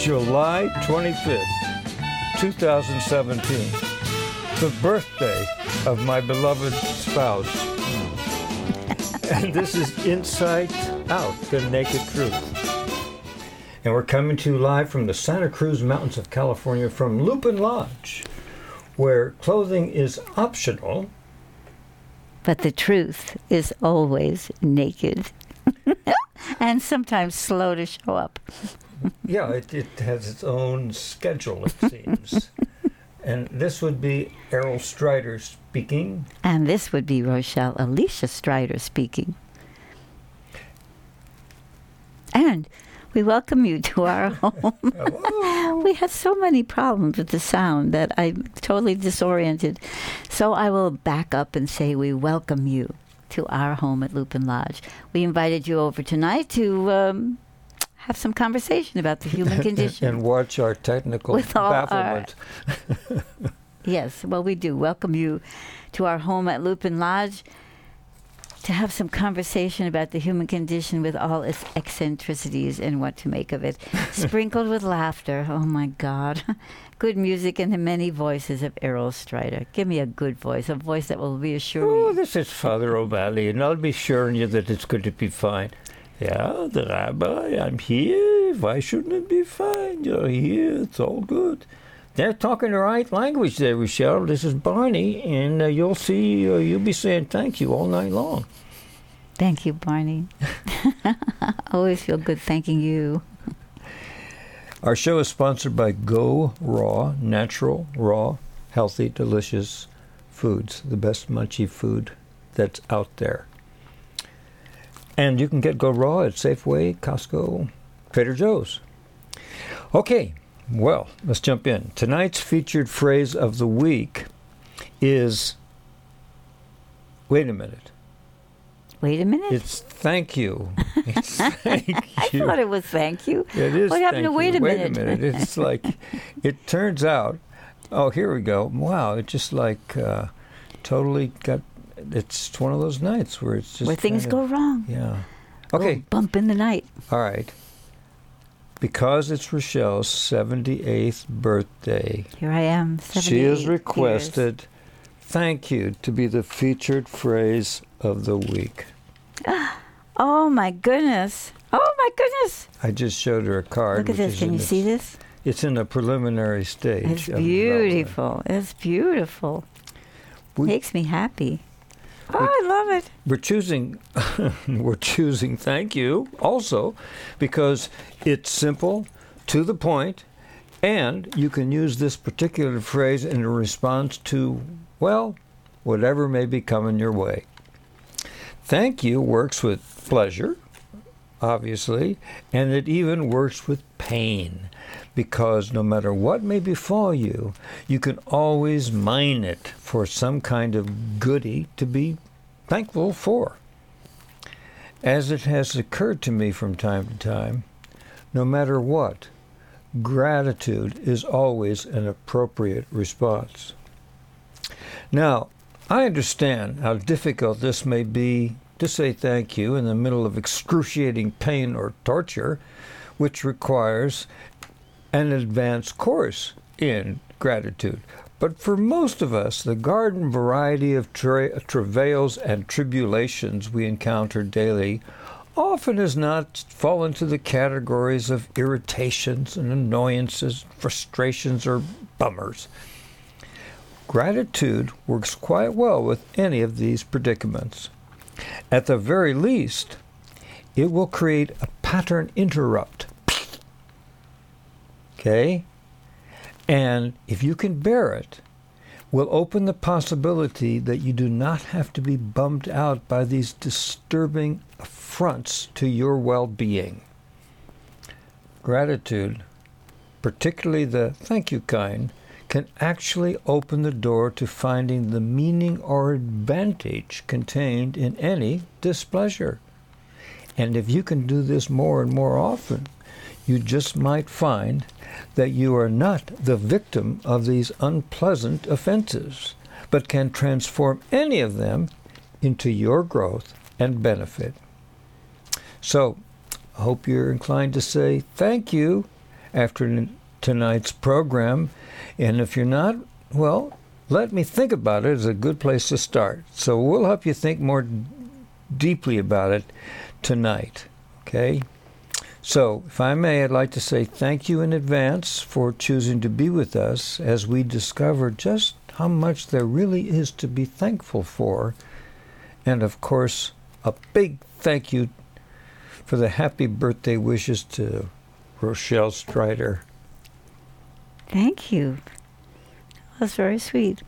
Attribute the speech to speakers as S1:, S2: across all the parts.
S1: July 25th, 2017, the birthday of my beloved spouse. And this is Insight Out, the Naked Truth. And we're coming to you live from the Santa Cruz Mountains of California from Lupin Lodge, where clothing is optional.
S2: But the truth is always naked. And sometimes slow to show up.
S1: Yeah, it has its own schedule, it seems. And this would be Errol Strider speaking.
S2: And this would be Rochelle Alicia Strider speaking. And we welcome you to our home.
S1: Hello.
S2: We had so many problems with the sound that I'm totally disoriented. So I will back up and say we welcome you to our home at Lupin Lodge. We invited you over tonight to have some conversation about the human condition.
S1: And watch our technical
S2: With all
S1: bafflement.
S2: Yes, well, we do welcome you to our home at Lupin Lodge to have some conversation about the human condition with all its eccentricities and what to make of it. Sprinkled with laughter. Oh, my God. Good music and the many voices of Errol Strider. Give me a good voice, a voice that will reassure
S1: Oh,
S2: you.
S1: this is Father O'Malley, and I'll be assuring you that it's going to be fine. Yeah, the rabbi, I'm here. Why shouldn't it be fine? You're here. It's all good. They're talking the right language there, Rochelle. This is Barney, and you'll see, you'll be saying thank you all night long.
S2: Thank you, Barney. I always feel good thanking you.
S1: Our show is sponsored by Go Raw, natural, raw, healthy, delicious foods, the best munchy food that's out there. And you can get Go Raw at Safeway, Costco, Trader Joe's. Okay, well, let's jump in. Tonight's featured phrase of the week is, wait a minute.
S2: Wait a minute.
S1: It's thank you. It's thank you.
S2: I thought it was thank you.
S1: It is.
S2: What happened to
S1: thank
S2: wait
S1: you.
S2: a minute?
S1: Wait a minute. It's like, it turns out, oh, here we go. Wow, it just like totally got, it's one of those nights where it's just
S2: Where things go wrong.
S1: Yeah. Okay.
S2: Little bump in the night.
S1: All right. Because it's Rochelle's 78th birthday,
S2: Here I am, 78
S1: she has
S2: years.
S1: requested thank you to be the featured phrase of the week.
S2: Oh, my goodness. Oh, my goodness.
S1: I just showed her a card.
S2: Look at
S1: which
S2: this.
S1: is
S2: Can
S1: in
S2: you
S1: its-
S2: see this?
S1: It's in a preliminary stage.
S2: It's
S1: of development.
S2: beautiful. It's beautiful.
S1: We-
S2: Makes me happy. Oh, I love it.
S1: We're choosing thank you also because it's simple, to the point, and you can use this particular phrase in response to, well, whatever may be coming your way. Thank you works with pleasure, obviously, and it even works with pain, because no matter what may befall you, you can always mine it for some kind of goodie to be thankful for. As it has occurred to me from time to time, no matter what, gratitude is always an appropriate response. Now, I understand how difficult this may be to say thank you in the middle of excruciating pain or torture, which requires an advanced course in gratitude. But for most of us, the garden variety of travails and tribulations we encounter daily often has not fallen into the categories of irritations and annoyances, frustrations, or bummers. Gratitude works quite well with any of these predicaments. At the very least, it will create a pattern interrupt. Okay? And if you can bear it, will open the possibility that you do not have to be bummed out by these disturbing affronts to your well-being. Gratitude, particularly the thank you kind, can actually open the door to finding the meaning or advantage contained in any displeasure. And if you can do this more and more often, you just might find that you are not the victim of these unpleasant offenses, but can transform any of them into your growth and benefit. So, I hope you're inclined to say thank you after tonight's program. And if you're not, well, let me think about it. It's a good place to start. So we'll help you think more deeply about it tonight. Okay? So, if I may, I'd like to say thank you in advance for choosing to be with us as we discover just how much there really is to be thankful for. And, of course, a big thank you for the happy birthday wishes to Rochelle Strider.
S2: Thank you. That's very sweet.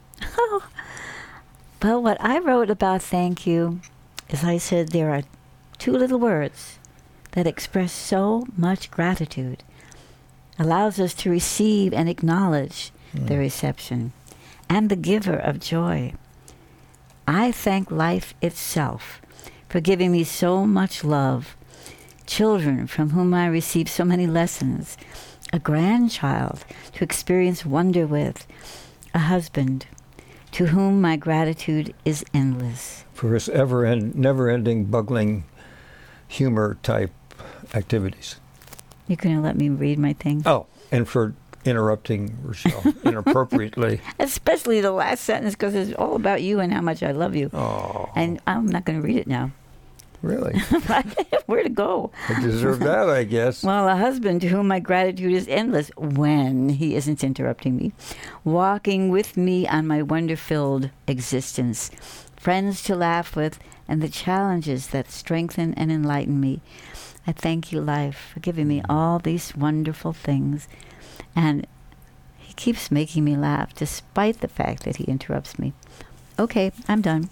S2: Well, what I wrote about thank you is I said there are two little words that express so much gratitude, allows us to receive and acknowledge the reception and the giver of joy. I thank life itself for giving me so much love, children from whom I receive so many lessons, a grandchild to experience wonder with, a husband to whom my gratitude is endless.
S1: For his never-ending, bugling humor type activities.
S2: You can let me read my thing?
S1: Oh, and for interrupting Rochelle inappropriately.
S2: Especially the last sentence, because it's all about you and how much I love you.
S1: Oh.
S2: And I'm not going to read it now.
S1: Really?
S2: Where to go?
S1: I deserve that, I guess.
S2: Well, a husband to whom my gratitude is endless when he isn't interrupting me, walking with me on my wonder-filled existence, friends to laugh with, and the challenges that strengthen and enlighten me. I thank you, life, for giving me all these wonderful things. And he keeps making me laugh despite the fact that he interrupts me. Okay, I'm done.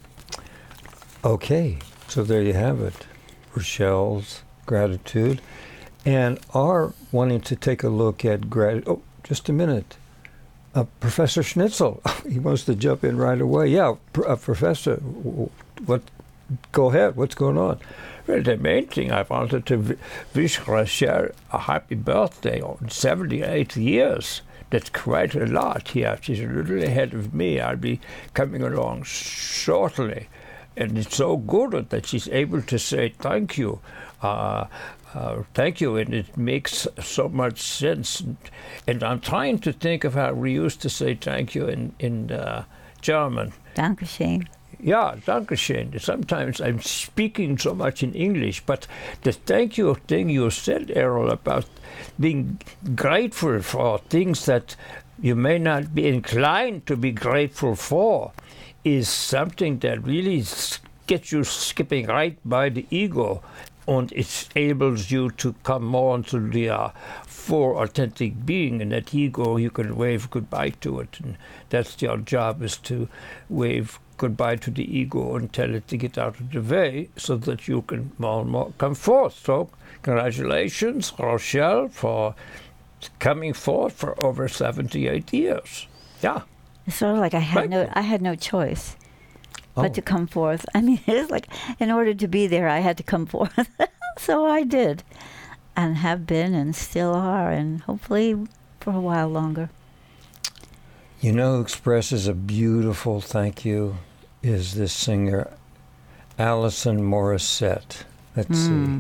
S1: Okay, so there you have it. Rochelle's gratitude. And our wanting to take a look at gratitude. Oh, just a minute. Professor Schnitzel, he wants to jump in right away. Yeah, Professor, what? Go ahead. What's going on?
S3: Well, the main thing I wanted to wish Rochelle a happy birthday on 78 years. That's quite a lot here. She's a little ahead of me. I'll be coming along shortly. And it's so good that she's able to say thank you. Thank you, and it makes so much sense. And I'm trying to think of how we used to say thank you in German.
S2: Dankeschön.
S3: Yeah, Dankeschön. Sometimes I'm speaking so much in English, but the thank you thing you said, Errol, about being grateful for things that you may not be inclined to be grateful for is something that really gets you skipping right by the ego, and it enables you to come more into the full authentic being. And that ego, you can wave goodbye to it, and that's your job, is to wave goodbye to the ego and tell it to get out of the way so that you can more and more come forth. So congratulations, Rochelle, for coming forth for over 78 years. Yeah.
S2: It's sort of like I had no choice but to come forth. I mean, it's like in order to be there, I had to come forth. So I did, and have been and still are, and hopefully for a while longer.
S1: You know who expresses a beautiful thank you is this singer, Alison Morissette. Let's see.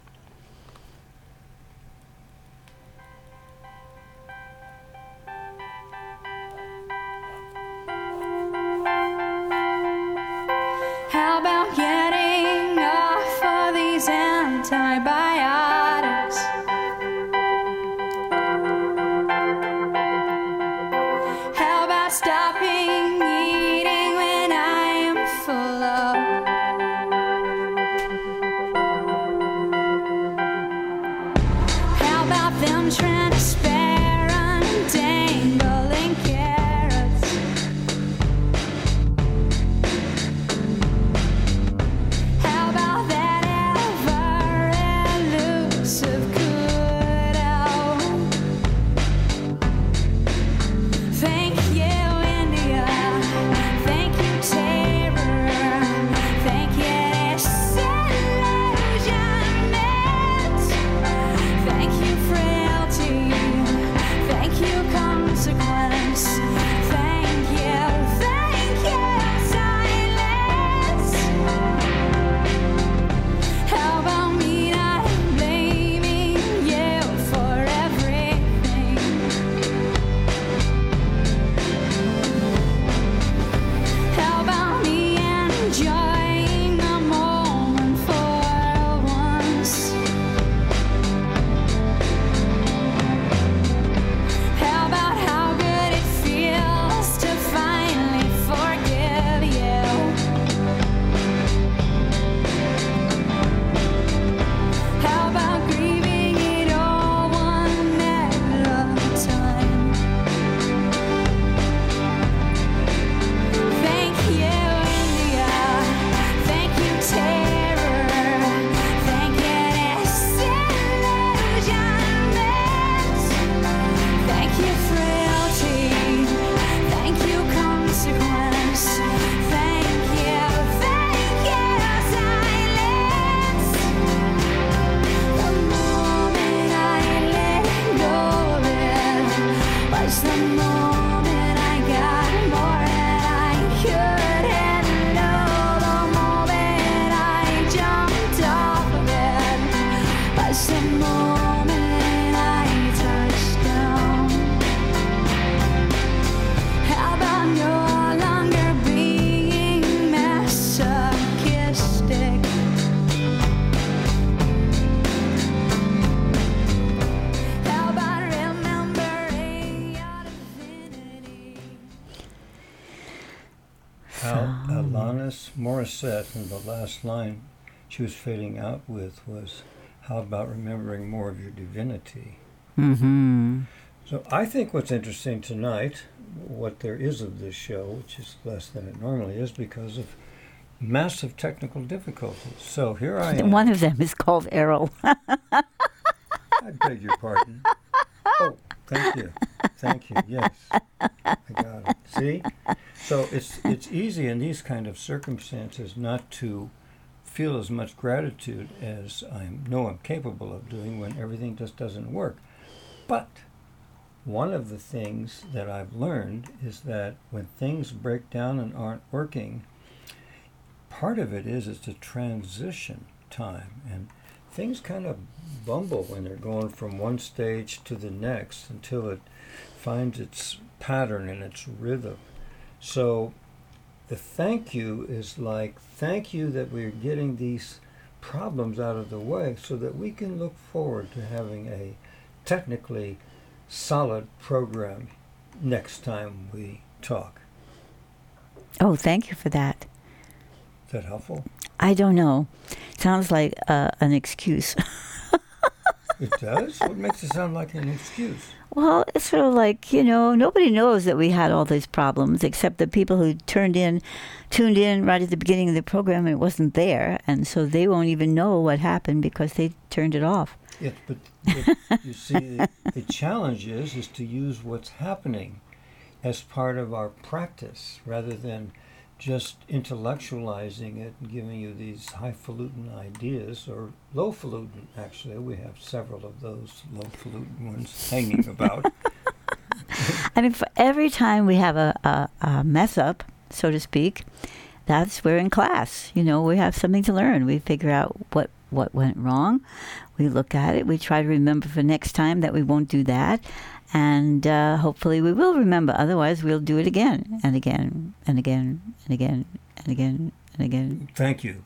S4: How about getting off all these antibiotics? How about stopping eating when I am full of? How about them transparent dangling carrots? How about that ever elusive kudo? Thank you, India. was the moment I got more than I could handle. The moment I jumped off of it was the moment I touched down. How about no longer being masochistic? How about remembering your divinity?
S1: Alanis Morissette, in the last line she was fading out with was, how about remembering more of your divinity?
S2: Mm-hmm.
S1: So I think what's interesting tonight, what there is of this show, which is less than it normally is because of massive technical difficulties. So here I am.
S2: One of them is called Errol.
S1: I beg your pardon. Oh, thank you. Thank you. Yes, I got it. See? So it's easy in these kind of circumstances not to feel as much gratitude as I know I'm capable of doing when everything just doesn't work. But one of the things that I've learned is that when things break down and aren't working, part of it is it's a transition time, and things kind of bumble when they're going from one stage to the next until it finds its pattern and its rhythm. So the thank you is like, thank you that we're getting these problems out of the way so that we can look forward to having a technically solid program next time we talk.
S2: Oh, thank you for that.
S1: Is that helpful?
S2: I don't know. Sounds like an excuse.
S1: It does? What makes it sound like an excuse?
S2: Well, it's sort of like, nobody knows that we had all these problems except the people who tuned in right at the beginning of the program and it wasn't there. And so they won't even know what happened because they turned it off.
S1: Yes, but you see, the challenge is to use what's happening as part of our practice rather than just intellectualizing it and giving you these highfalutin ideas, or lowfalutin, actually. We have several of those lowfalutin ones hanging about.
S2: I mean, for every time we have a mess up, so to speak, we're in class. We have something to learn. We figure out what went wrong. We look at it. We try to remember for next time that we won't do that. And hopefully we will remember. Otherwise, we'll do it again and again and again and again and again and again.
S1: Thank you.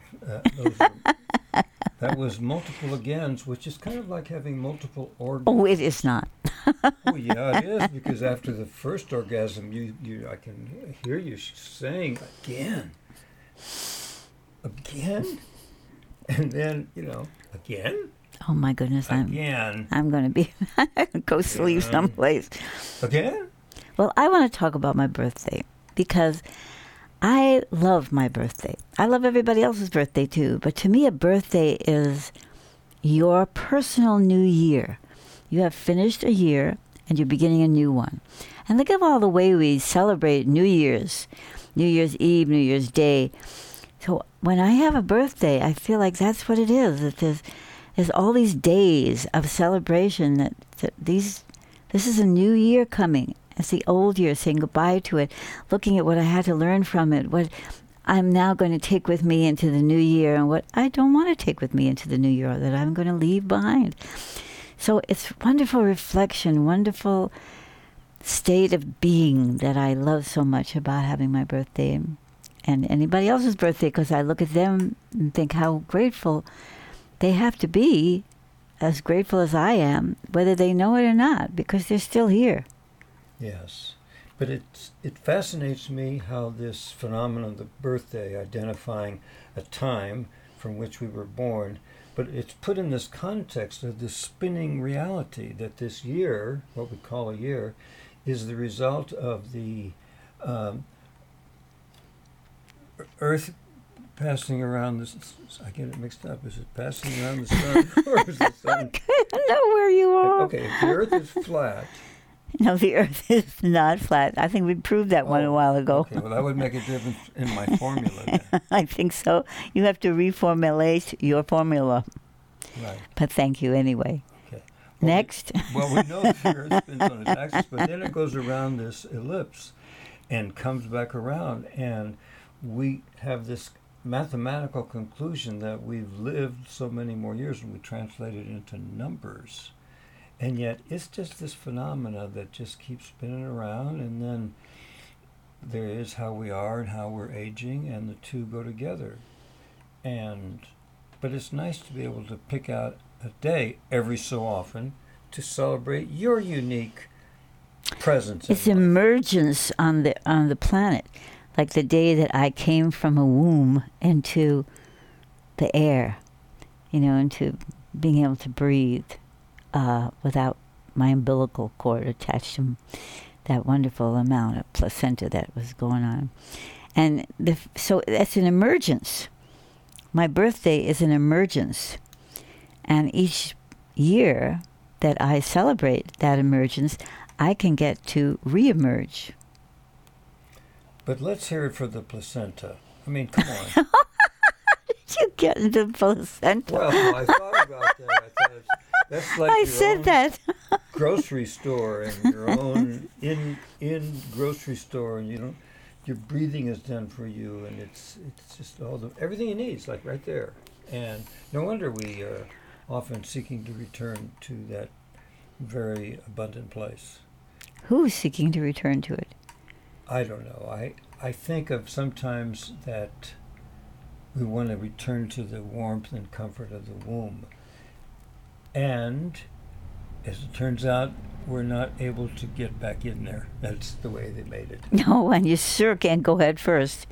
S1: That was multiple agains, which is kind of like having multiple orgasms.
S2: Oh, it is not.
S1: Oh, yeah, it is, because after the first orgasm, I can hear you saying, again, and then, again.
S2: Oh my goodness!
S1: Again.
S2: I'm going to be go sleep someplace.
S1: Again?
S2: Well, I want to talk about my birthday because I love my birthday. I love everybody else's birthday too, but to me, a birthday is your personal new year. You have finished a year and you're beginning a new one. And look at all the way we celebrate New Year's Eve, New Year's Day. So when I have a birthday, I feel like that's what it is. There's all these days of celebration that this is a new year coming. It's the old year, saying goodbye to it, looking at what I had to learn from it, what I'm now going to take with me into the new year, and what I don't want to take with me into the new year, that I'm going to leave behind. So it's wonderful reflection, wonderful state of being that I love so much about having my birthday and anybody else's birthday, because I look at them and think how grateful they have to be, as grateful as I am, whether they know it or not, because they're still here.
S1: Yes. But it fascinates me how this phenomenon of the birthday, identifying a time from which we were born, but it's put in this context of this spinning reality that this year, what we call a year, is the result of the Earth passing around this. I get it mixed up. Is it passing around the sun, or is the sun?
S2: I don't know where you are.
S1: Okay, if the Earth is flat.
S2: No, the Earth is not flat. I think we proved that one a while ago.
S1: Okay, well, that would make a difference in my formula then.
S2: I think so. You have to reformulate your formula.
S1: Right.
S2: But thank you anyway.
S1: Okay.
S2: Next.
S1: Well, we know the Earth spins on its axis, but then it goes around this ellipse and comes back around, and we have this mathematical conclusion that we've lived so many more years, and we translate it into numbers. And yet it's just this phenomena that just keeps spinning around, and then there is how we are and how we're aging, and the two go together. But it's nice to be able to pick out a day every so often to celebrate your unique presence.
S2: It's
S1: in life.
S2: emergence on the planet, like the day that I came from a womb into the air, into being able to breathe without my umbilical cord attached to that wonderful amount of placenta that was going on. And so that's an emergence. My birthday is an emergence. And each year that I celebrate that emergence, I can get to re-emerge.
S1: But let's hear it for the placenta. I mean, come on.
S2: How did you get into placenta?
S1: Well, I thought about that. I thought that's like
S2: I
S1: your
S2: said
S1: own
S2: that.
S1: grocery store and your own in grocery store, and your breathing is done for you, and it's just everything you need is like right there. And no wonder we are often seeking to return to that very abundant place.
S2: Who's seeking to return to it?
S1: I don't know. I think of sometimes that we want to return to the warmth and comfort of the womb. And as it turns out, we're not able to get back in there. That's the way they made it.
S2: No, and you sure can't go head first.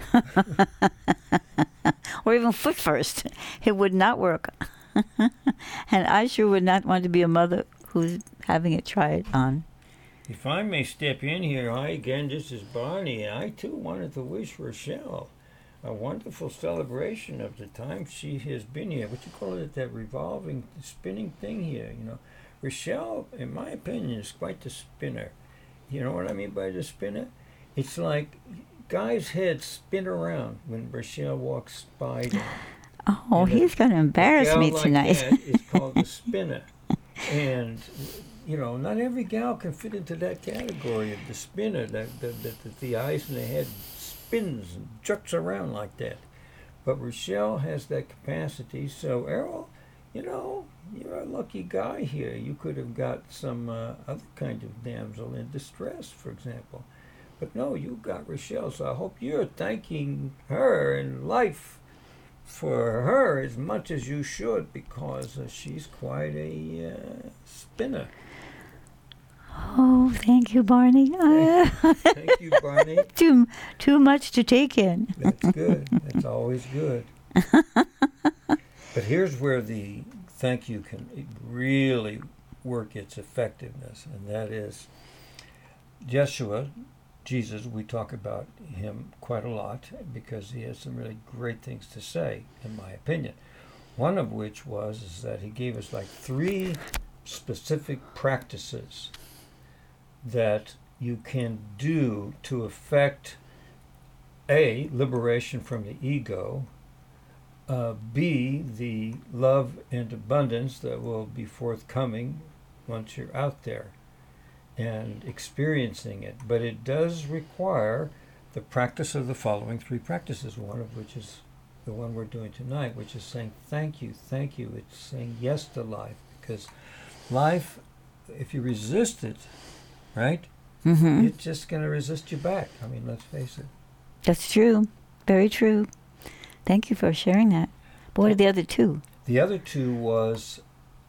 S2: Or even foot first. It would not work. And I sure would not want to be a mother who's having it tried on.
S3: If I may step in here, hi again, this is Barney, and I too wanted to wish Rochelle a wonderful celebration of the time she has been here. What you call it, that revolving, spinning thing here, Rochelle, in my opinion, is quite the spinner. You know what I mean by the spinner? It's like guys' heads spin around when Rochelle walks by them.
S2: Oh, he's going to embarrass me tonight.
S3: That is called the spinner. And not every gal can fit into that category of the spinner, that the eyes in the head spins and jerks around like that. But Rochelle has that capacity. So, Errol, you're a lucky guy here. You could have got some other kind of damsel in distress, for example. But no, you got Rochelle. So I hope you're thanking her in life for her as much as you should, because she's quite a spinner.
S2: Oh, thank you, Barney.
S1: Thank you, Barney.
S2: Too much to take in.
S1: That's good. That's always good. But here's where the thank you can really work its effectiveness, and that is Yeshua, Jesus. We talk about him quite a lot because he has some really great things to say, in my opinion. One of which is that he gave us like 3 specific practices that you can do to affect A, liberation from the ego, B, the love and abundance that will be forthcoming once you're out there and experiencing it. But it does require the practice of the following 3 practices, one of which is the one we're doing tonight, which is saying thank you, thank you. It's saying yes to life, because life, if you resist it, right, it's just going to resist you back. I mean, let's face it.
S2: That's true. Very true. Thank you for sharing that. But what are the other 2?
S1: The other 2 was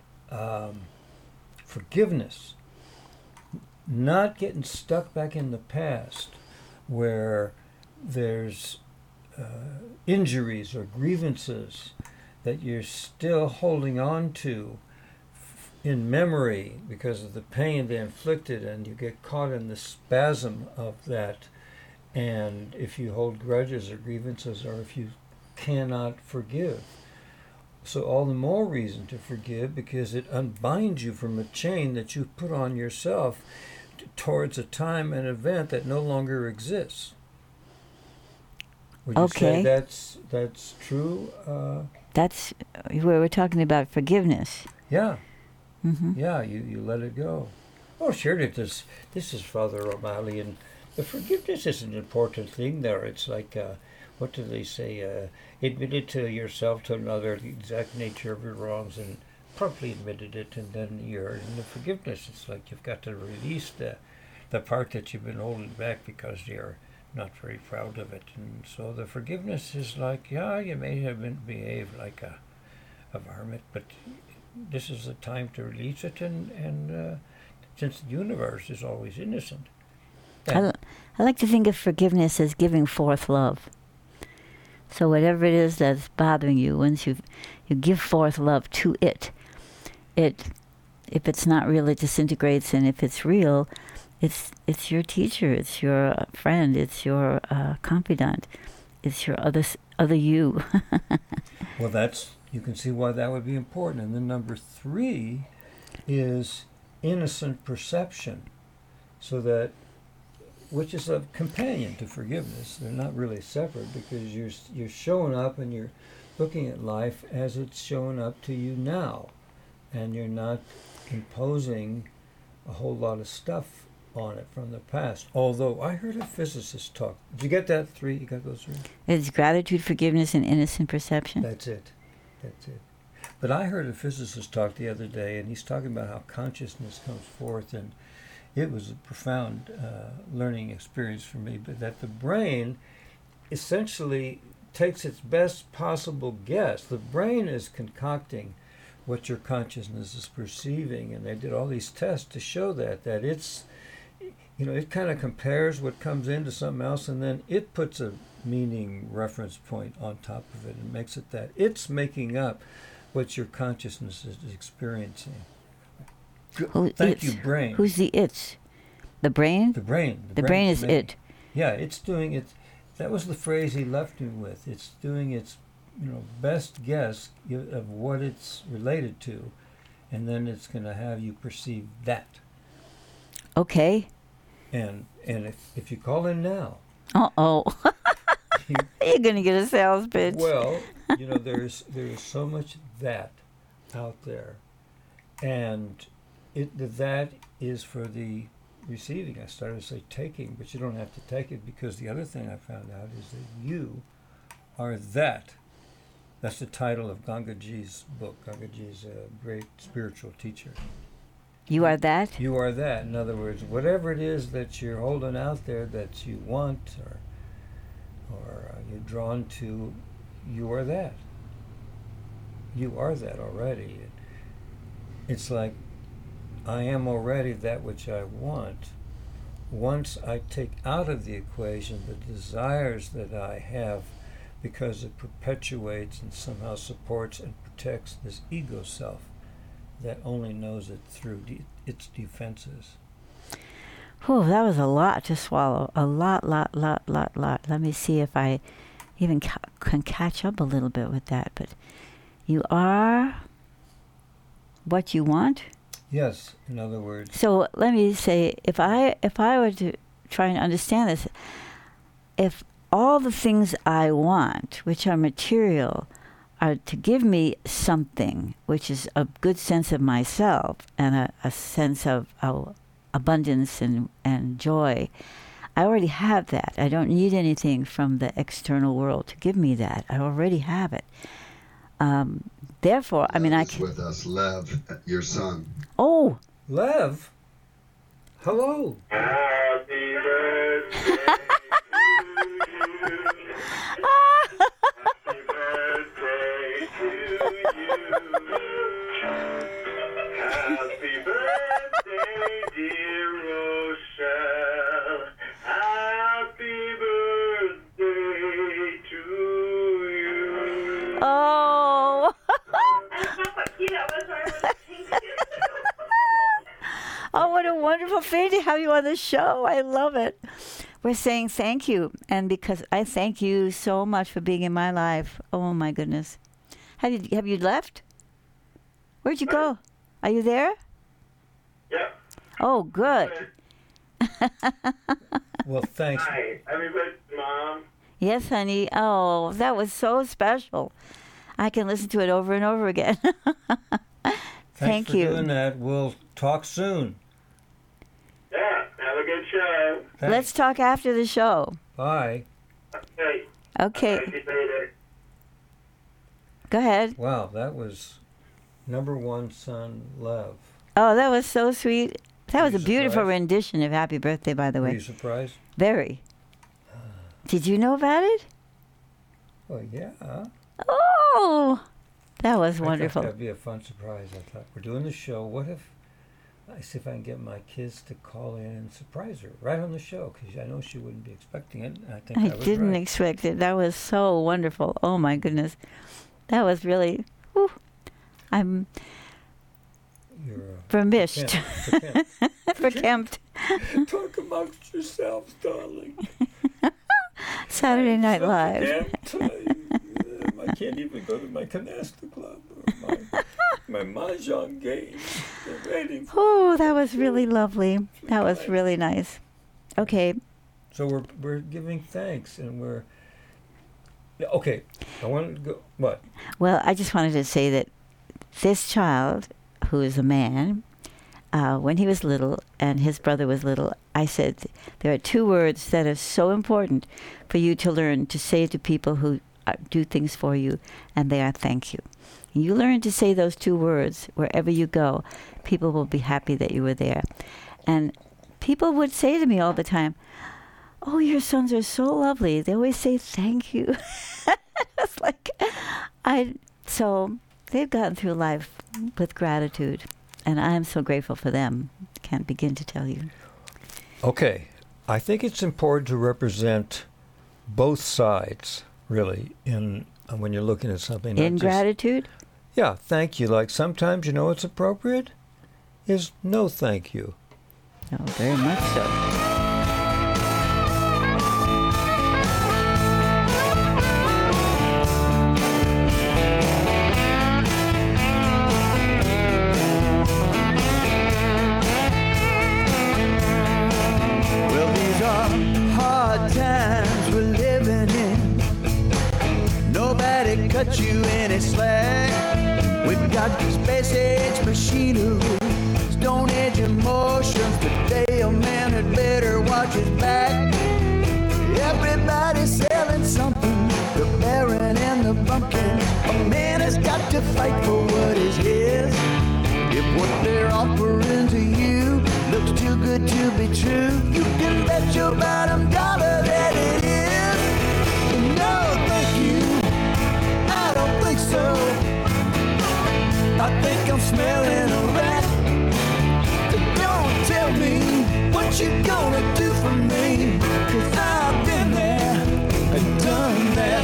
S1: forgiveness. Not getting stuck back in the past where there's injuries or grievances that you're still holding on to in memory because of the pain they inflicted, and you get caught in the spasm of that. And if you hold grudges or grievances, or if you cannot forgive, so all the more reason to forgive, because it unbinds you from a chain that you put on yourself towards a time and event that no longer exists. Would you say that's true?
S2: That's where we're talking about forgiveness.
S1: Yeah. Yeah, you let it go. Oh, surely this is Father O'Malley, and the forgiveness is an important thing there. It's like, what do they say? Admit it to yourself, to another, the exact nature of your wrongs, and properly admitted it, and then you're in the forgiveness. It's like you've got to release the part that you've been holding back because you're not very proud of it. And so the forgiveness is like, yeah, you may have behaved like a varmint, but this is the time to release it, and since the universe is always innocent.
S2: I like to think of forgiveness as giving forth love. So whatever it is that's bothering you, once you give forth love to it, if it's not real, it disintegrates, and if it's real, it's your teacher, it's your friend, it's your confidant, it's your other you.
S1: Well, you can see why that would be important. And then number 3 is innocent perception, which is a companion to forgiveness. They're not really separate, because you're showing up and you're looking at life as it's showing up to you now, and you're not imposing a whole lot of stuff on it from the past. Although I heard a physicist talk. Did you get that 3? You got those 3?
S2: It's gratitude, forgiveness, and innocent perception.
S1: That's it. But I heard a physicist talk the other day, and he's talking about how consciousness comes forth, and it was a profound learning experience for me, but that the brain essentially takes its best possible guess. The brain is concocting what your consciousness is perceiving, and they did all these tests to show that it's, it kind of compares what comes into something else, and then it puts a meaning reference point on top of it and makes it that. It's making up what your consciousness is experiencing. Thank you, brain.
S2: Who's the it's? The brain?
S1: The brain.
S2: The brain is it.
S1: Yeah, it's doing it. That was the phrase he left me with. It's doing its, best guess of what it's related to, and then it's going to have you perceive that.
S2: Okay.
S1: And if you call in now.
S2: Uh-oh. You're going to get a sales pitch.
S1: Well, there's so much that out there, and that is for the receiving. I started to say taking, but you don't have to take it, because the other thing I found out is that you are that. That's the title of Gangaji's book. Gangaji's a great spiritual teacher.
S2: You are that?
S1: You are that. In other words, whatever it is that you're holding out there that you want or you're drawn to, you are that. You are that already. It's like, I am already that which I want. Once I take out of the equation the desires that I have, because it perpetuates and somehow supports and protects this ego self that only knows it through its defenses.
S2: Oh, that was a lot to swallow. A lot. Let me see if I even can catch up a little bit with that. But you are what you want?
S1: Yes, in other words.
S2: So let me say, if I were to try and understand this, if all the things I want, which are material, are to give me something, which is a good sense of myself and a sense of abundance and joy, I already have that. I don't need anything from the external world to give me that. I already have it. Therefore, I mean, I can...
S5: with us, Lev, your son.
S2: Oh!
S1: Lev? Hello.
S6: Happy birthday to you. Happy birthday to you. Happy birthday, dear Rochelle. Happy birthday to you.
S2: Oh! Oh, what a wonderful thing to have you on the show. I love it. We're saying thank you. And because I thank you so much for being in my life. Oh, my goodness. Have you left? Where'd you go? Are you there?
S6: Yeah.
S2: Oh, good.
S1: Well, thanks.
S6: Hi, everybody, Mom.
S2: Yes, honey. Oh, that was so special. I can listen to it over and over again. Thank
S1: for
S2: you.
S1: doing that. We'll talk soon.
S6: Yeah, have a good show.
S1: Thanks.
S2: Let's talk after the show.
S1: Bye.
S6: Okay.
S2: Okay,
S6: Talk to you later.
S2: go ahead.
S1: Wow, that was number one son, Lev.
S2: Oh, that was so sweet. That was
S1: Were
S2: a
S1: you
S2: beautiful
S1: surprised?
S2: rendition of Happy Birthday, by the
S1: Were
S2: way.
S1: you surprised?
S2: Very. Did you know about it?
S1: Well, yeah.
S2: Oh, that was
S1: I thought
S2: wonderful.
S1: that'd be a fun surprise. I thought, we're doing the show. What if I see if I can get my kids to call in and surprise her right on the show? Because I know she wouldn't be expecting it. I think
S2: I
S1: was
S2: didn't
S1: right.
S2: expect it. That was so wonderful. Oh my goodness, that was really. Whew. I'm
S1: You're
S2: vermished, verkempt.
S1: Talk amongst yourselves, darling.
S2: Saturday Night Live.
S1: I can't even go to my canasta club or my mahjong game. They're waiting for
S2: Oh, that was really lovely. That was really nice. Okay,
S1: So we're giving thanks, and we're okay. I wanted to go. What?
S2: well, I just wanted to say that this child, who is a man, when he was little and his brother was little, I said there are two words that are so important for you to learn to say to people who do things for you, and they are thank you. You learn to say those two words wherever you go, people will be happy that you were there. And people would say to me all the time, "Oh, your sons are so lovely. They always say thank you." It's like, so they've gotten through life with gratitude, and I'm so grateful for them. Can't begin to tell you.
S1: Okay, I think it's important to represent both sides, really, in when you're looking at something. not
S2: In
S1: just-
S2: gratitude,
S1: Yeah, thank you. Like sometimes, you know what's appropriate is no thank you.
S2: oh, very much so.
S7: Well, these are hard times we're living in. Nobody cut you any slack. We've got space age machinery, stone age emotions. Today a man had better watch his back. Everybody's selling something, the baron and the bumpkin. A man has got to fight for what is his. If what they're offering to you looks too good to be true, you can bet your bottom dollar that it is. No, thank you, I don't think so. I think I'm smelling a rat. Don't tell me what you gonna do for me, 'cause I've been there and done that.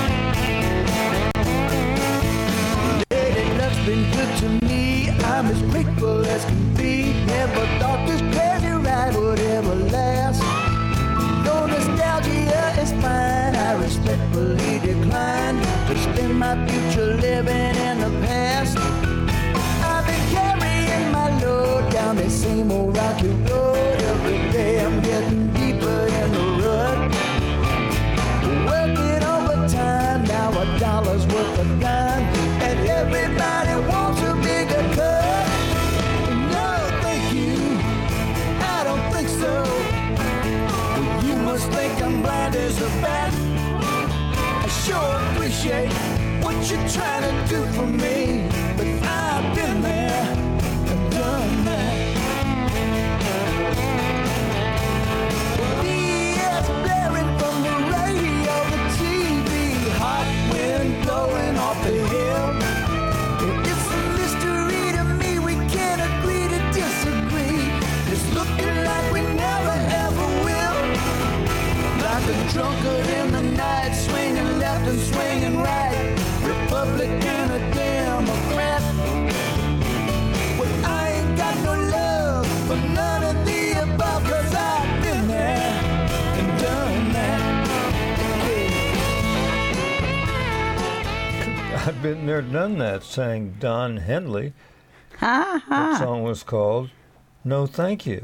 S7: Lady luck's been good to me, I'm as grateful as can be. Never thought this crazy ride would ever last. Though nostalgia is fine, I respectfully decline to spend my future living in the past. I've been carrying my load down the same old rocky road. Every day I'm getting deeper in the rut. Working overtime, now a dollar's worth of dime, and everybody wants a bigger cut. No, thank you, I don't think so. Well, you must think I'm blind as a bat. I sure appreciate what you're trying to do for me, but I've been there and done that. BS blaring from the radio, the TV, hot wind blowing off the hill. It's a mystery to me, we can't agree to disagree. It's looking like we never ever will. Like a drunkard in the night, swinging left and swinging right. Republican or Democrat. Well, I ain't got no love for none of the above, 'cause I've been there and done that.
S1: I've been there, done that, sang Don Henley.
S2: Ha
S1: That
S2: ha.
S1: song was called No Thank You.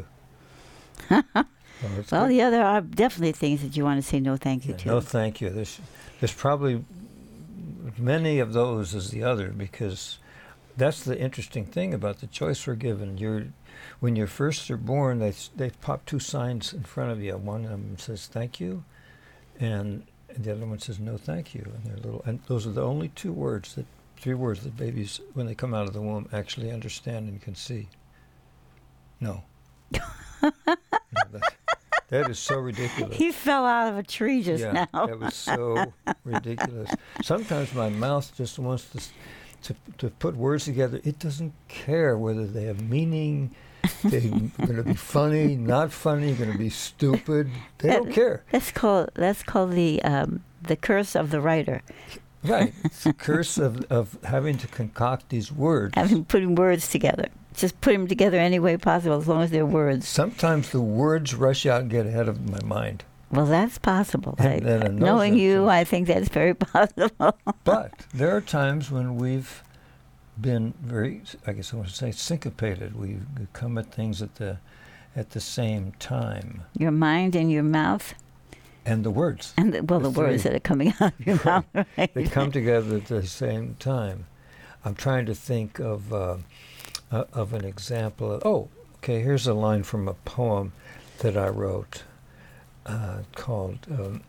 S1: It's
S2: Well,
S1: good.
S2: yeah, there are definitely things that you want to say no thank you
S1: Yeah,
S2: to.
S1: no thank you. There's probably many of those as the other, because that's the interesting thing about the choice we're given. When you first are born, they pop two signs in front of you. One of them says thank you, and the other one says no thank you. And they're little, and those are the only three words that babies, when they come out of the womb, actually understand and can see. No. No, that is so ridiculous.
S2: He fell out of a tree just
S1: Yeah,
S2: now.
S1: that was so ridiculous. Sometimes my mouth just wants to put words together. It doesn't care whether they have meaning, they're going to be funny, not funny, going to be stupid. They don't care.
S2: That's called the curse of the writer.
S1: Right. It's the curse of having to concoct these words.
S2: Putting words together. Just put them together any way possible, as long as they're words.
S1: Sometimes the words rush out and get ahead of my mind.
S2: Well, that's possible.
S1: And then it knows
S2: Knowing
S1: that,
S2: you,
S1: so-
S2: I think that's very possible.
S1: But there are times when we've been very, I guess I want to say, syncopated. We come at things at the same time.
S2: Your mind and your mouth,
S1: And the words.
S2: and the words
S1: three.
S2: that are coming out of your mouth. Right?
S1: They come together at the same time. I'm trying to think of an example. Here's a line from a poem that I wrote called,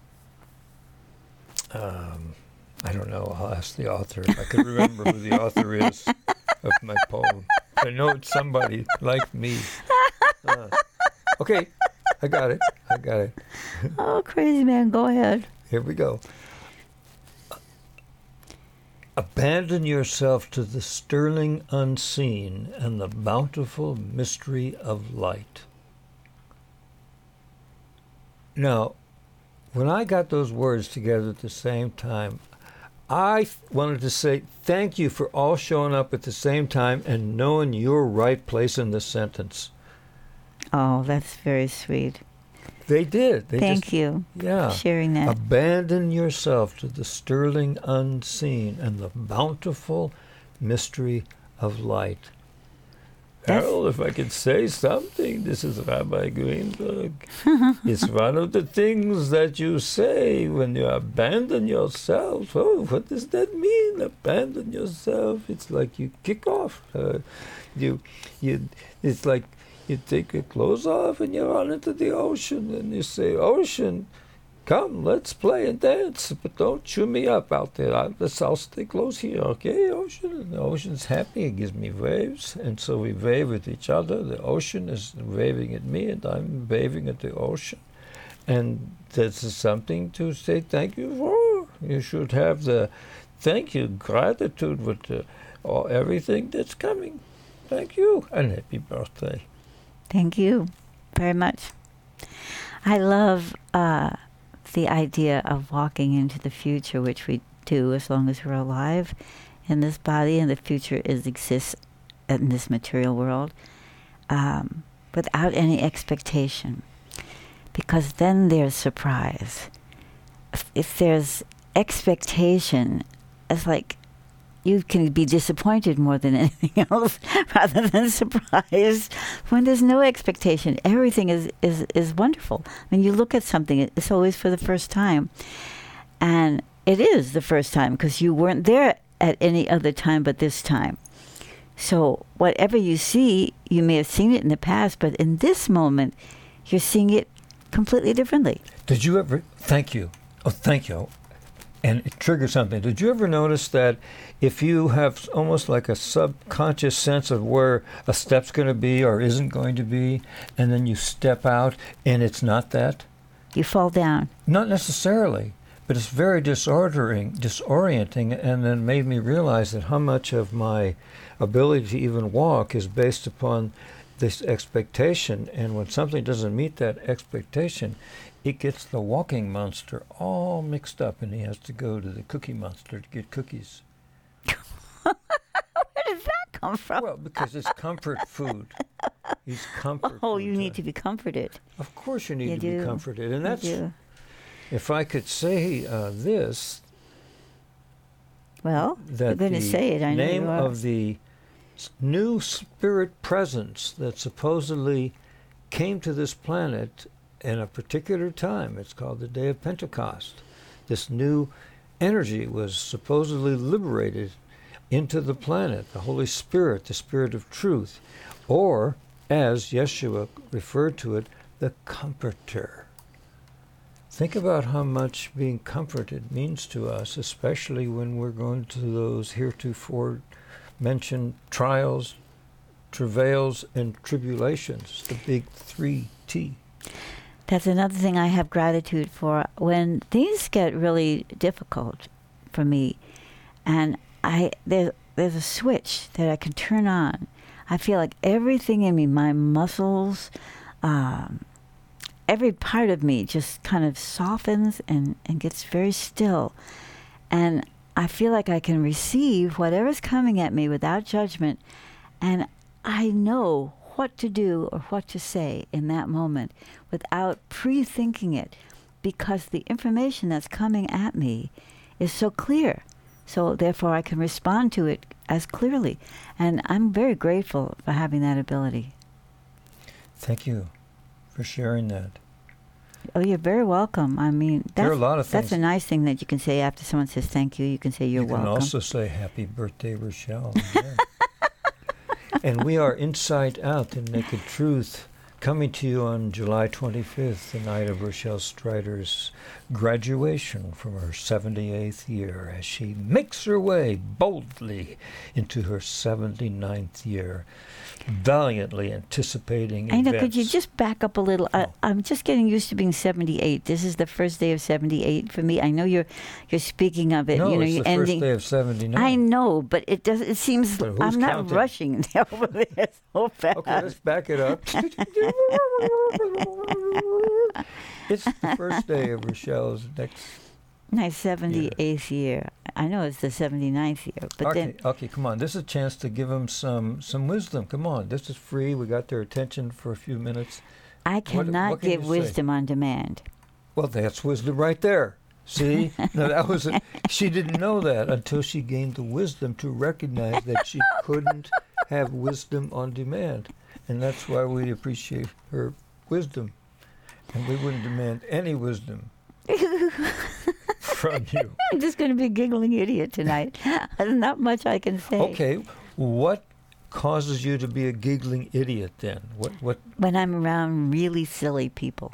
S1: I don't know, I'll ask the author if I can remember who the author is of my poem. I know it's somebody like me. Okay, I got it.
S2: Oh, crazy man, go ahead.
S1: Here we go. Abandon yourself to the sterling unseen and the bountiful mystery of light. Now, when I got those words together at the same time, I wanted to say thank you for all showing up at the same time and knowing your right place in the sentence.
S2: Oh, that's very sweet.
S1: They did.
S2: Thank you
S1: Yeah.
S2: for sharing that.
S1: Abandon yourself to the sterling unseen and the bountiful mystery of light. Harold, if I could say something, this is Rabbi Greenberg. It's one of the things that you say when you abandon yourself. Oh, what does that mean? Abandon yourself. It's like you kick off. It's like you take your clothes off and you run into the ocean and you say, "Ocean, come, let's play and dance, but don't chew me up out there. I'll stay close here, okay, ocean?" And the ocean's happy. It gives me waves, and so we wave at each other. The ocean is waving at me, and I'm waving at the ocean. And this is something to say thank you for. You should have the thank you, gratitude with everything that's coming. Thank you, and happy birthday.
S2: Thank you very much. I love the idea of walking into the future, which we do as long as we're alive in this body, and the future exists in this material world without any expectation, because then there's surprise. If there's expectation, it's like you can be disappointed more than anything else rather than surprised. When there's no expectation, everything is wonderful. When you look at something, it's always for the first time. And it is the first time because you weren't there at any other time but this time. So whatever you see, you may have seen it in the past, but in this moment, you're seeing it completely differently.
S1: Did you ever, thank you. Oh, thank you. And it triggers something. Did you ever notice that if you have almost like a subconscious sense of where a step's going to be or isn't going to be, and then you step out and it's not that?
S2: You fall down.
S1: Not necessarily, but it's very disorienting, and then made me realize that how much of my ability to even walk is based upon this expectation. And when something doesn't meet that expectation, it gets the walking monster all mixed up, and he has to go to the Cookie Monster to get cookies.
S2: Where does that come from?
S1: Well, because it's comfort food. He's comfort
S2: Oh,
S1: food
S2: you
S1: to-
S2: need to be comforted.
S1: Of course you need
S2: You
S1: to
S2: do.
S1: be comforted. And
S2: You
S1: that's,
S2: do.
S1: if I could say this,
S2: Well, you're
S1: that
S2: going to
S1: the
S2: say it. I know
S1: name
S2: you are.
S1: of the new spirit presence that supposedly came to this planet in a particular time, it's called the Day of Pentecost. This new energy was supposedly liberated into the planet, the Holy Spirit, the Spirit of truth, or, as Yeshua referred to it, the Comforter. Think about how much being comforted means to us, especially when we're going through those heretofore mentioned trials, travails, and tribulations, the big 3T.
S2: That's another thing I have gratitude for. When things get really difficult for me, and there's a switch that I can turn on. I feel like everything in me, my muscles, every part of me just kind of softens and gets very still. And I feel like I can receive whatever's coming at me without judgment. And I know what to do or what to say in that moment without pre-thinking it, because the information that's coming at me is so clear. So therefore I can respond to it as clearly. And I'm very grateful for having that ability.
S1: Thank you for sharing that.
S2: Oh, you're very welcome. I mean,
S1: There are a lot of things.
S2: that's a nice thing that you can say after someone says thank you. You can say you're
S1: You
S2: welcome.
S1: can also say happy birthday, Rochelle. Yeah. And we are Inside Out, the Naked Truth, coming to you on July 25th, the night of Rochelle Strider's graduation from her 78th year, as she makes her way boldly into her 79th year, valiantly anticipating
S2: I know,
S1: events.
S2: could you just back up a little?
S1: Oh.
S2: I'm just getting used to being 78. This is the first day of 78 for me. I know you're speaking of it.
S1: No,
S2: you know,
S1: it's
S2: you're
S1: the
S2: ending.
S1: first day of 79.
S2: I know, but it does. It seems
S1: But who's
S2: I'm not
S1: counting?
S2: rushing over there so fast.
S1: Okay, let's back it up. It's the first day of Rochelle's next...
S2: My 78th year. I know it's the 79th year, but then
S1: Okay, come on. This is a chance to give them some wisdom. Come on. This is free. We got their attention for a few minutes.
S2: I cannot
S1: what can
S2: give
S1: you say?
S2: wisdom on demand.
S1: Well, that's wisdom right there. See? Now, that was she didn't know that until she gained the wisdom to recognize that she couldn't have wisdom on demand. And that's why we appreciate her wisdom. And we wouldn't demand any wisdom from you.
S2: I'm just going to be a giggling idiot tonight. There's not much I can say.
S1: Okay, what causes you to be a giggling idiot then? What?
S2: When I'm around really silly people.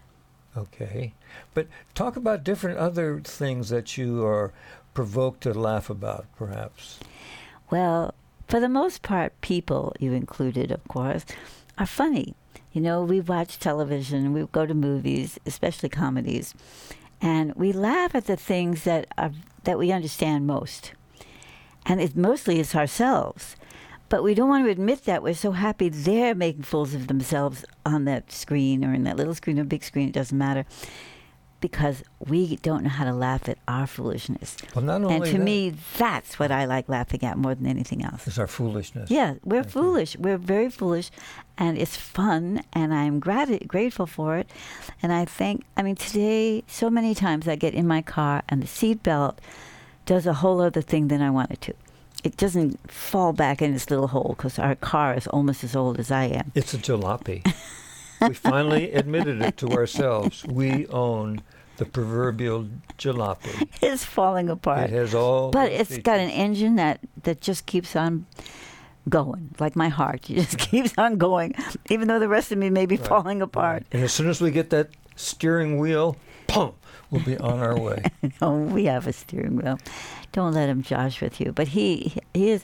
S1: Okay, but talk about different other things that you are provoked to laugh about, perhaps.
S2: Well, for the most part, people, you included, of course, are funny. You know, we watch television, we go to movies, especially comedies, and we laugh at the things that we understand most. And it mostly is ourselves. But we don't want to admit that. We're so happy they're making fools of themselves on that screen or in that little screen or big screen, it doesn't matter. Because we don't know how to laugh at our foolishness.
S1: Well, not only
S2: And to
S1: that,
S2: me, that's what I like laughing at more than anything else.
S1: is our foolishness.
S2: Yeah, we're
S1: Thank you.
S2: foolish. We're very foolish, and it's fun, and I'm grateful for it. And today, so many times I get in my car, and the seatbelt does a whole other thing than I want it to. It doesn't fall back in its little hole, because our car is almost as old as I am.
S1: It's a jalopy. We finally admitted it to ourselves. We own the proverbial jalopy.
S2: It's falling apart.
S1: It has all
S2: But
S1: those
S2: it's got an
S1: features.
S2: engine that just keeps on going, like my heart. It just keeps on going, even though the rest of me may be
S1: Right,
S2: falling apart.
S1: And as soon as we get that steering wheel, boom, we'll be on our way.
S2: Oh, we have a steering wheel. Don't let him josh with you. But he's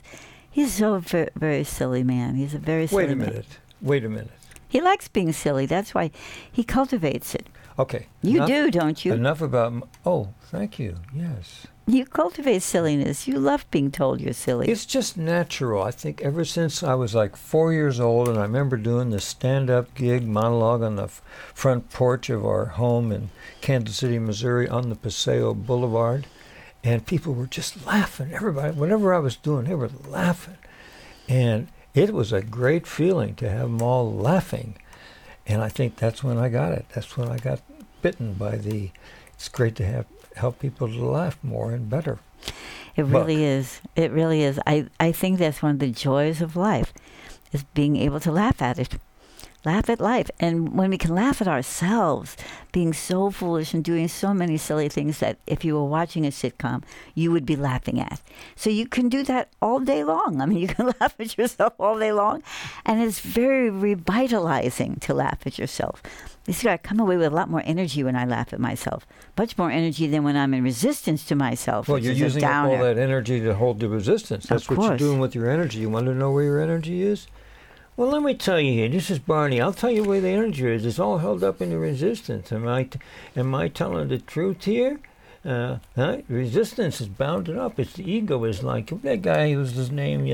S2: so very, very silly man. He's a very silly man.
S1: Wait a minute.
S2: He likes being silly. That's why he cultivates it.
S1: Okay.
S2: You
S1: enough-
S2: do, don't you?
S1: Enough about... Oh, thank you. Yes.
S2: You cultivate silliness. You love being told you're silly.
S1: It's just natural. I think ever since I was like 4 years old, and I remember doing the stand-up gig monologue on the front porch of our home in Kansas City, Missouri, on the Paseo Boulevard, and people were just laughing. Everybody, whatever I was doing, they were laughing. And it was a great feeling to have them all laughing. And I think that's when I got it. That's when I got bitten by it's great to help people to laugh more and better.
S2: It really is. It really is. I think that's one of the joys of life, is being able to laugh at it. Laugh at life. And when we can laugh at ourselves, being so foolish and doing so many silly things that if you were watching a sitcom, you would be laughing at. So you can do that all day long. I mean, you can laugh at yourself all day long. And it's very revitalizing to laugh at yourself. You see, I come away with a lot more energy when I laugh at myself. Much more energy than when I'm in resistance to myself.
S1: Well,
S2: which
S1: you're
S2: is a
S1: using up all
S2: downer.
S1: that energy to hold the resistance. That's what you're
S2: course.
S1: doing with your energy. You want to know where your energy is? Well, let me tell you here. This is Barney. I'll tell you where the energy is. It's all held up in the resistance. Am I telling the truth here? Resistance is bounded up. It's the ego is like that guy. Who was his name?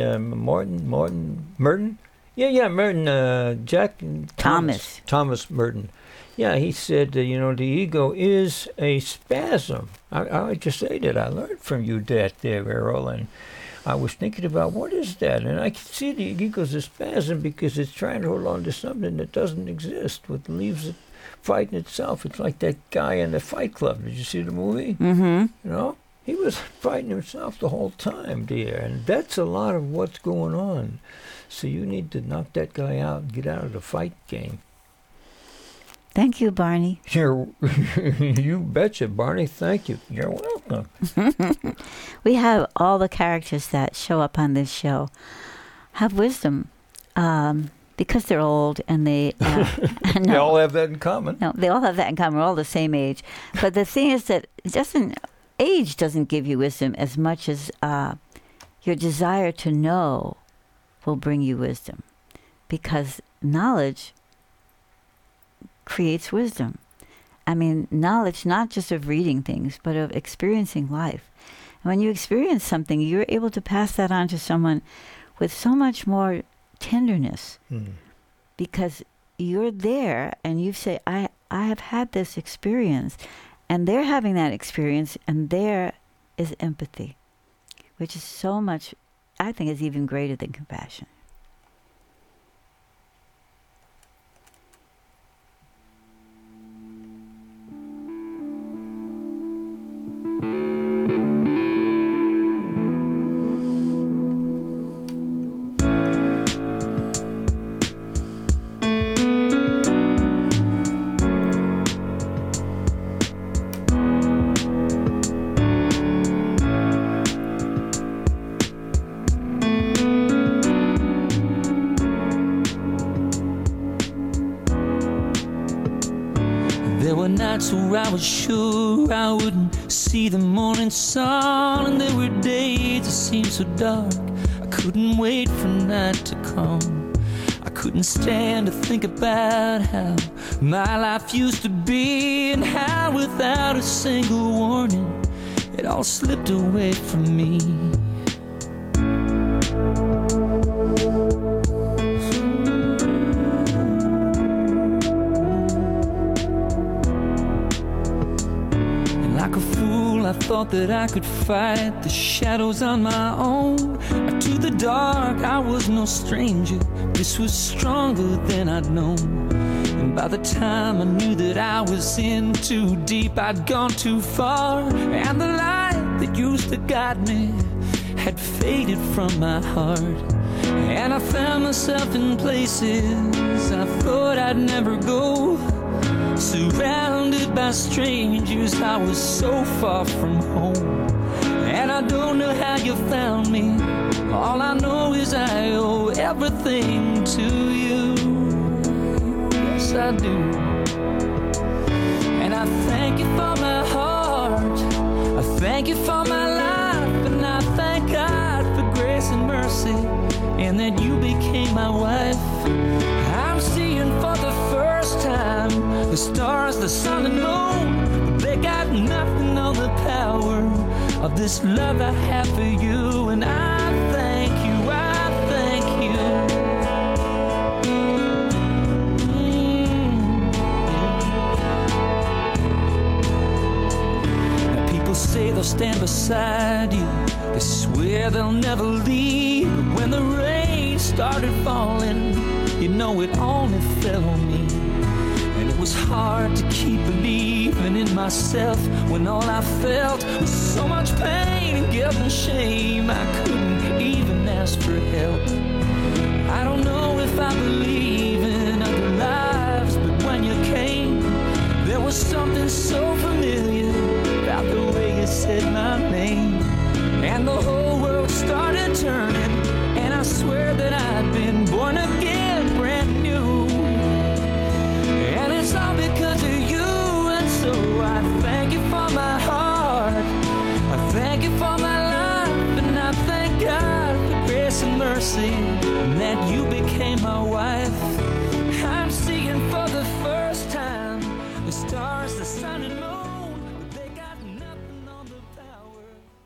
S1: Merton. Yeah, Merton. Jack Thomas Merton. Yeah, he said, the ego is a spasm. I just say that. I learned from you that there, Errol, and I was thinking about what is that, and I can see the ego's a spasm because it's trying to hold on to something that doesn't exist, what leaves it fighting itself. It's like that guy in the Fight Club. Did you see the movie?
S2: Mm-hmm.
S1: He was fighting himself the whole time, dear, and that's a lot of what's going on. So you need to knock that guy out and get out of the fight game.
S2: Thank you, Barney.
S1: You betcha, Barney. Thank you. You're welcome.
S2: We have all the characters that show up on this show have wisdom because they're old and they...
S1: They all have that in common.
S2: No, they all have that in common. We're all the same age. But the thing is that age doesn't give you wisdom as much as your desire to know will bring you wisdom. Because knowledge creates wisdom. I mean, knowledge not just of reading things, but of experiencing life. And when you experience something, you're able to pass that on to someone with so much more tenderness because you're there and you say, I have had this experience, and they're having that experience, and there is empathy, which is so much, I think, is even greater than compassion.
S8: There were nights where I was sure I wouldn't see the morning sun, and there were days that seemed so dark I couldn't wait for night to come. I couldn't stand to think about how my life used to be, and how without a single warning it all slipped away from me. Like a fool, I thought that I could fight the shadows on my own. To the dark, I was no stranger. This was stronger than I'd known. And by the time I knew that I was in too deep, I'd gone too far. And the light that used to guide me had faded from my heart. And I found myself in places I thought I'd never go. Surrounded by strangers, I was so far from home. And I don't know how you found me. All I know is I owe everything to you. Yes, I do. And I thank you for my heart. I thank you for my life. And I thank God for grace and mercy, and that you became my wife. I'm seeing for the first time the stars, the sun and moon. They got nothing on the power of this love I have for you. And I thank you, I thank you. Now people say they'll stand beside you, they swear they'll never leave. But when the rain started falling, you know it only fell on me. And it was hard to keep believing in myself when all I felt was so much pain and guilt and shame. I couldn't even ask for help. I don't know if I believe in other was something so familiar about the way you said my name. And the whole world started turning, and I swear that I'd been born again, brand new. And it's all because of you, and so I thank you for my heart. I thank you for my life, and I thank God for grace and mercy, and that you became my wife. I'm seeing for the first time the stars, the sun and moon, but they got nothing on the power.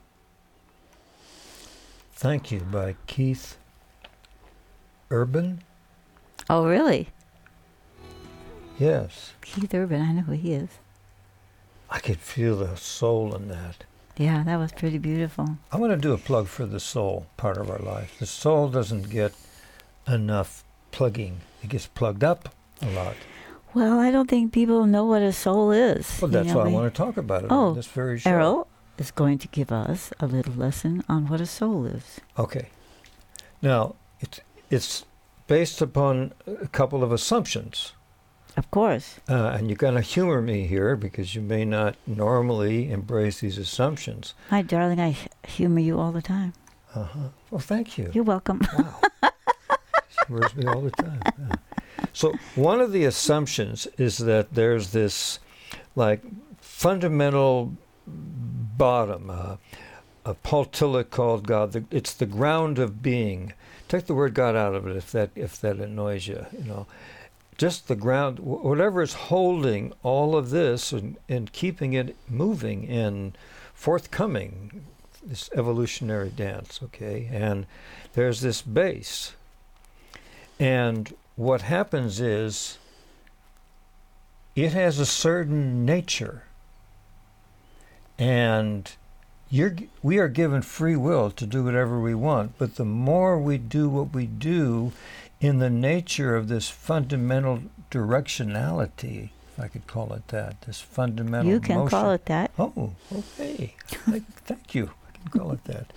S1: Thank You by Keith Urban.
S2: Oh, really?
S1: Yes.
S2: Keith Urban, I know who he is.
S1: I could feel the soul in that.
S2: Yeah, that was pretty beautiful.
S1: I want to do a plug for the soul part of our life. The soul doesn't get enough plugging. It gets plugged up a lot.
S2: Well, I don't think people know what a soul is.
S1: Well, that's why I want to talk about it on this very show.
S2: Errol is going to give us a little lesson on what a soul is.
S1: Okay. Now, it's based upon a couple of assumptions.
S2: Of course.
S1: And you're going to humor me here because you may not normally embrace these assumptions.
S2: Hi, darling. I humor you all the time.
S1: Uh-huh. Well, thank you.
S2: You're welcome.
S1: Wow. Humors me all the time. Yeah. So one of the assumptions is that there's this, like, fundamental bottom. Paul Tillich called God, it's the ground of being. Take the word God out of it if that annoys you, you know. Just the ground, whatever is holding all of this and keeping it moving and forthcoming, this evolutionary dance, okay? And there's this base. And what happens is it has a certain nature. And we are given free will to do whatever we want, but the more we do what we do in the nature of this fundamental directionality, if I could call it that, this fundamental
S2: You can
S1: motion.
S2: call it that.
S1: Oh, okay. Thank you. I can call it that.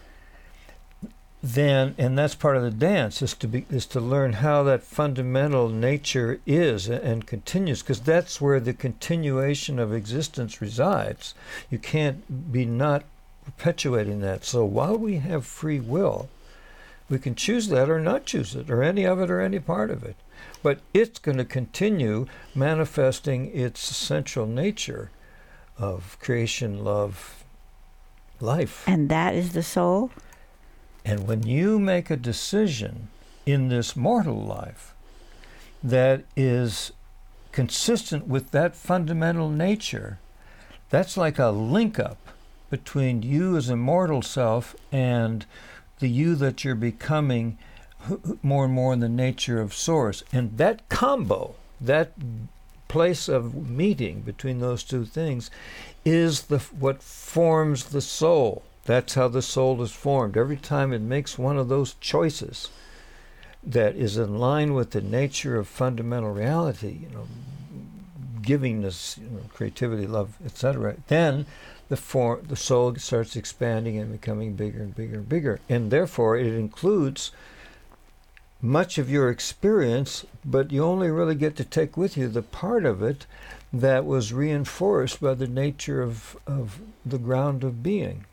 S1: Then, and that's part of the dance, is to learn how that fundamental nature is and continues, because that's where the continuation of existence resides. You can't be not perpetuating that. So while we have free will, we can choose that or not choose it, or any of it or any part of it. But it's going to continue manifesting its essential nature of creation, love, life.
S2: And that is the soul?
S1: And when you make a decision in this mortal life that is consistent with that fundamental nature, that's like a link up between you as a mortal self and the you that you're becoming more and more in the nature of Source. And that combo, that place of meeting between those two things, is what forms the soul. That's how the soul is formed. Every time it makes one of those choices that is in line with the nature of fundamental reality, you know, givingness, you know, creativity, love, etc., then the soul starts expanding and becoming bigger and bigger and bigger. And therefore it includes much of your experience, but you only really get to take with you the part of it that was reinforced by the nature of the ground of being.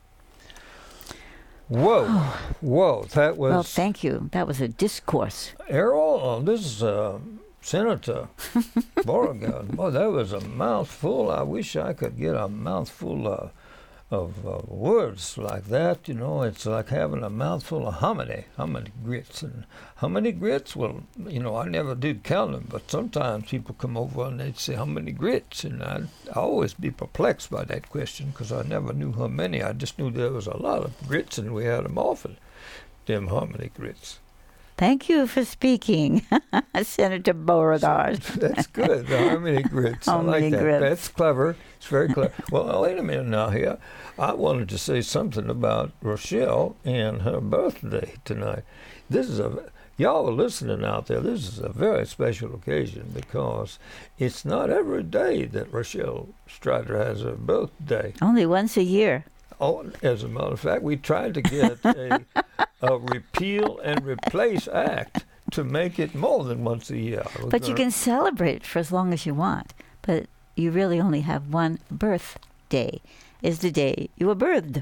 S1: Whoa, whoa, that was...
S2: Well, thank you. That was a discourse.
S1: Errol, this is Senator Beauregard. Boy, that was a mouthful. I wish I could get a mouthful of words like that. You know, it's like having a mouthful of hominy grits. And how many grits? Well, you know, I never did count them, but sometimes people come over and they'd say, how many grits? And I'd always be perplexed by that question because I never knew how many. I just knew there was a lot of grits and we had them often, them hominy grits.
S2: Thank you for speaking, Senator Beauregard.
S1: That's good, the harmony grits. I like that.
S2: Grits.
S1: That's clever. It's very clever. Well, wait a minute now here. I wanted to say something about Rochelle and her birthday tonight. Y'all are listening out there. This is a very special occasion because it's not every day that Rochelle Strider has her birthday.
S2: Only once a year.
S1: Oh, as a matter of fact, we tried to get a repeal and replace act to make it more than once a year.
S2: But you can celebrate it for as long as you want. But you really only have one birthday, is the day you were birthed.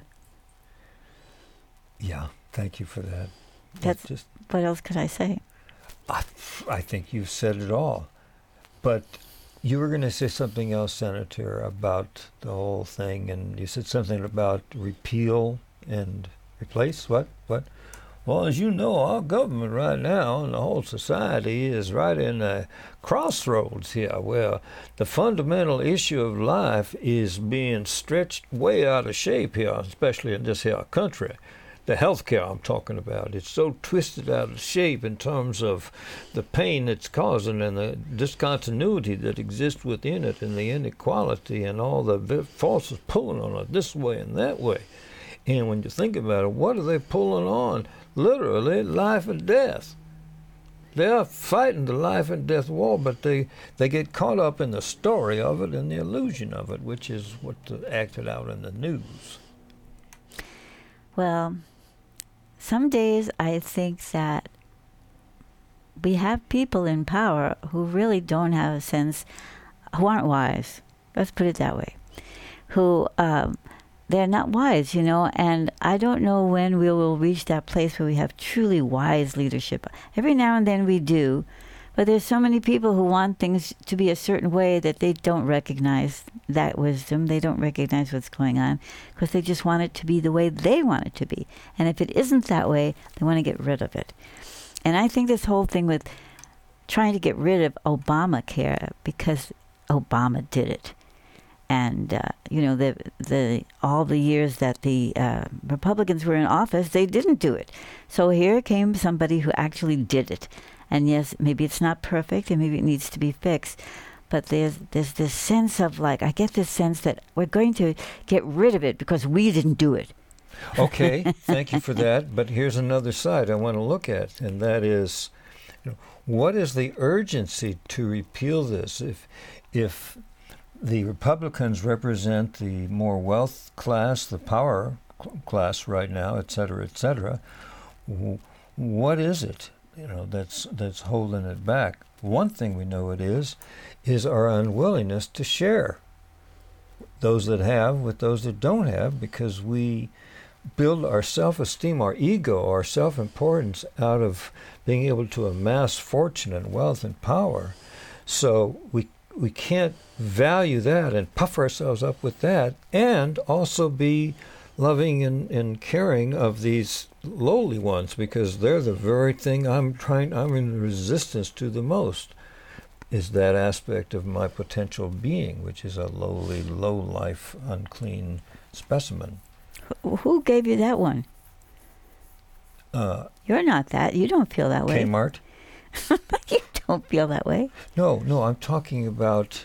S1: Yeah, thank you for that.
S2: That's
S1: Just,
S2: what else could I say?
S1: I think you've said it all. But you were going to say something else, Senator, about the whole thing, and you said something about repeal and replace. What? Well, as you know, our government right now and the whole society is right in a crossroads here where the fundamental issue of life is being stretched way out of shape here, especially in this here country. The healthcare I'm talking about, it's so twisted out of shape in terms of the pain it's causing and the discontinuity that exists within it and the inequality and all the forces pulling on it this way and that way. And when you think about it, what are they pulling on? Literally life and death. They are fighting the life and death war, but they get caught up in the story of it and the illusion of it, which is what acted out in the news.
S2: Well, some days I think that we have people in power who really don't have a sense, who aren't wise. Let's put it that way. Who, they're not wise, and I don't know when we will reach that place where we have truly wise leadership. Every now and then we do, but there's so many people who want things to be a certain way that they don't recognize that wisdom. They don't recognize what's going on because they just want it to be the way they want it to be. And if it isn't that way, they want to get rid of it. And I think this whole thing with trying to get rid of Obamacare because Obama did it. And, all the years that the Republicans were in office, they didn't do it. So here came somebody who actually did it. And yes, maybe it's not perfect and maybe it needs to be fixed. But there's this sense of I get this sense that we're going to get rid of it because we didn't do it.
S1: Okay, thank you for that. But here's another side I want to look at, and that is, what is the urgency to repeal this? If the Republicans represent the more wealth class, the power class right now, et cetera, what is it, that's holding it back? One thing we know it is our unwillingness to share, those that have with those that don't have, because we build our self-esteem, our ego, our self-importance out of being able to amass fortune and wealth and power. So we can't value that and puff ourselves up with that and also be loving and caring of these lowly ones, because they're the very thing I'm in resistance to the most, is that aspect of my potential being, which is a lowly, low-life, unclean specimen.
S2: Who gave you that one? You're not that. You don't feel that way.
S1: Kmart?
S2: You don't feel that way.
S1: No, I'm talking about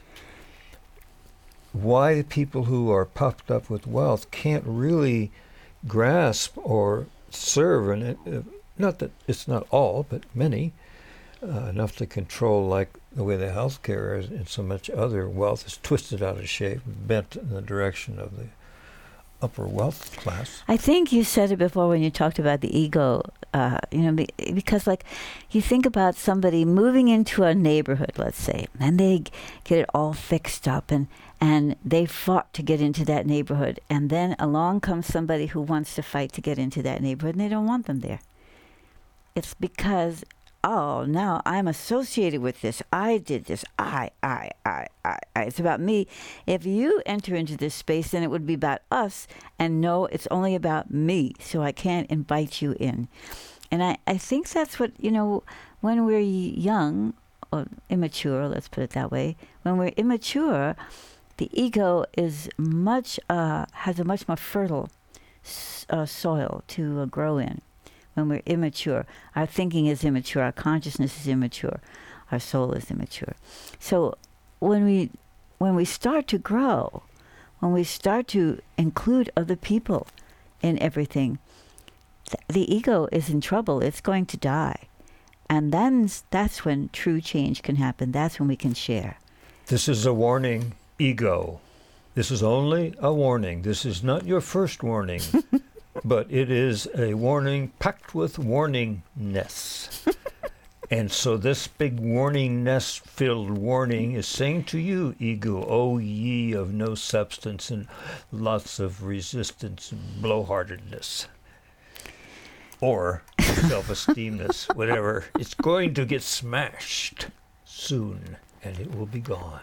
S1: why people who are puffed up with wealth can't really grasp or serve, and not that it's not all, but many, enough to control, like the way the healthcare is, and so much other wealth is twisted out of shape, bent in the direction of the upper wealth class.
S2: I think you said it before when you talked about the ego, because you think about somebody moving into a neighborhood, let's say, and they get it all fixed up and they fought to get into that neighborhood, and then along comes somebody who wants to fight to get into that neighborhood, and they don't want them there. It's because, now I'm associated with this. I did this. I. It's about me. If you enter into this space, then it would be about us. And no, it's only about me. So I can't invite you in. And I think that's what, when we're young or immature, let's put it that way, when we're immature, the ego is has a much more fertile soil to grow in. When we're immature, our thinking is immature, our consciousness is immature, our soul is immature. So when we start to grow, when we start to include other people in everything, the ego is in trouble. It's going to die. And then that's when true change can happen. That's when we can share.
S1: This is a warning, ego. This is only a warning. This is not your first warning. But it is a warning packed with warningness. And so this big warning nest-filled warning is saying to you, ego, O ye of no substance and lots of resistance and blowhardedness. Or self-esteemness, whatever. It's going to get smashed soon, and it will be gone.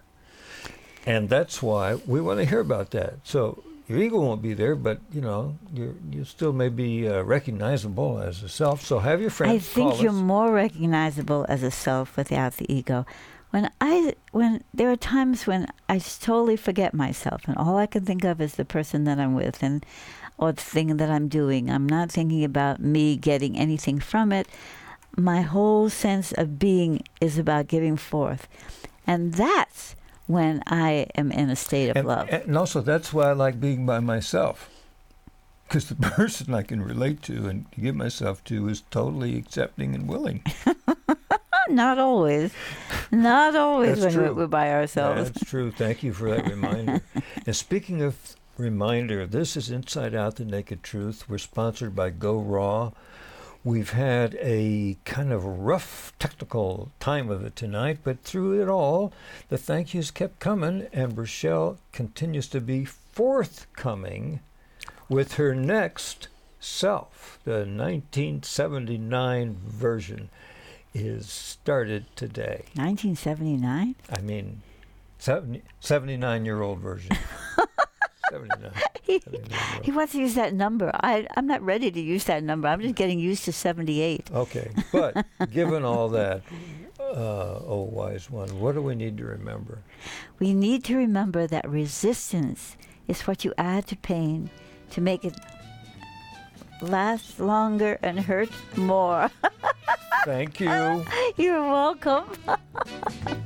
S1: And that's why we want to hear about that. So your ego won't be there, but you still may be recognizable as a self. So have your friends
S2: I think
S1: call
S2: you're
S1: us.
S2: more recognizable as a self without the ego. When there are times when I totally forget myself, and all I can think of is the person that I'm with, or the thing that I'm doing. I'm not thinking about me getting anything from it. My whole sense of being is about giving forth, and that's when I am in a state of love.
S1: And also, that's why I like being by myself. Because the person I can relate to and give myself to is totally accepting and willing.
S2: Not always. Not always
S1: That's
S2: when
S1: true.
S2: we're by ourselves.
S1: That's true. Thank you for that reminder. And speaking of reminder, this is Inside Out, the Naked Truth. We're sponsored by Go Raw. We've had a kind of rough technical time of it tonight, but through it all, the thank yous kept coming, and Rochelle continues to be forthcoming with her next self. The 1979 version is started today.
S2: 1979?
S1: I mean, 79-year-old version. 79.
S2: He wants to use that number. I'm not ready to use that number. I'm just getting used to 78.
S1: Okay, but given all that, oh wise one, what do we need to remember?
S2: We need to remember that resistance is what you add to pain to make it last longer and hurt more.
S1: Thank you.
S2: You're welcome.